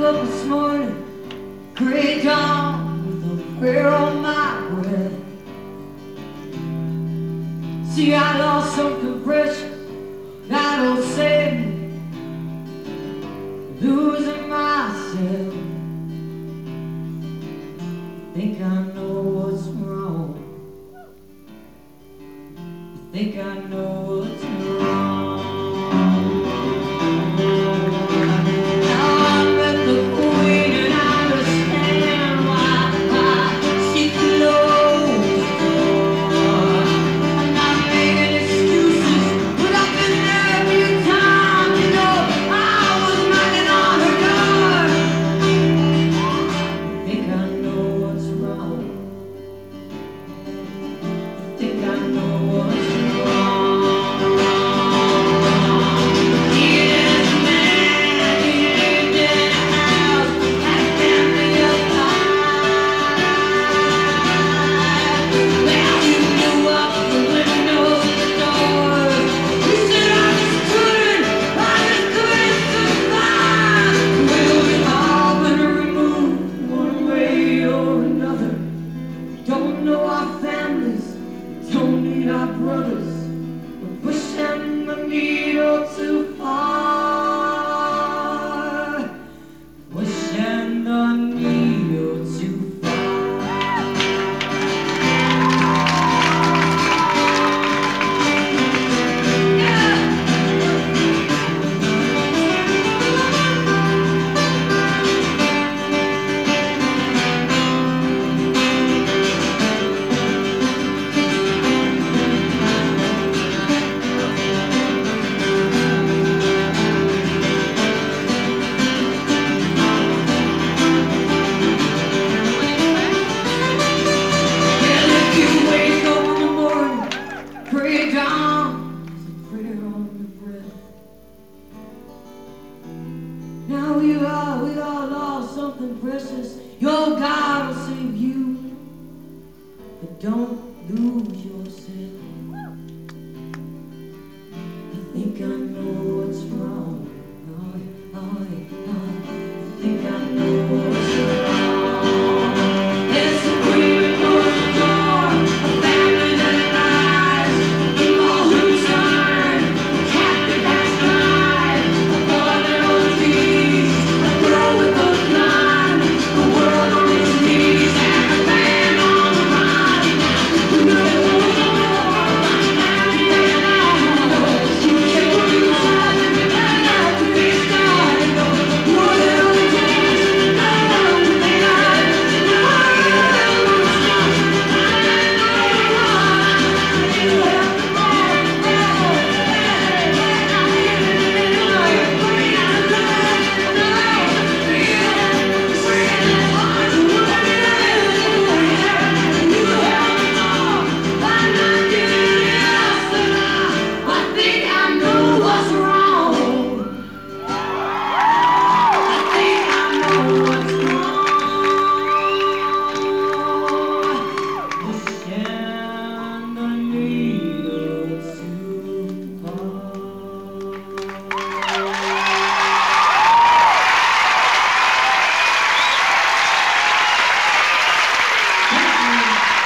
up this morning, gray dawn, with a prayer on my breath. See, I lost something precious that'll save me, losing myself. Think I know what's wrong. Think I know what's wrong. Brothers, we're pushing the needle too far, pushing the needle too far. Now we all lost something precious. Your God will save you, but don't lose yourself. I think I know what's wrong. I think I